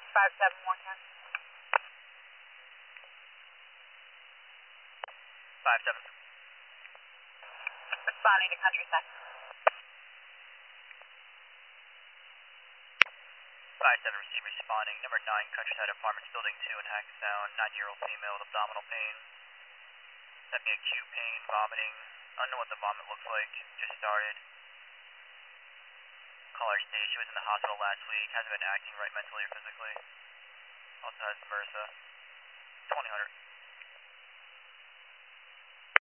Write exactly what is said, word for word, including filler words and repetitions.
five seven one ten. five seven. Responding to Countryside. five seven receive responding. Number nine, Countryside Apartments, Building two in Hackettstown. nine-year-old female with abdominal pain. Having acute pain, vomiting. I don't know what the vomit looks like. Just started. Caller state, she was in the hospital last week. Hasn't been acting right mentally or physically. Also has MRSA. twenty hundred.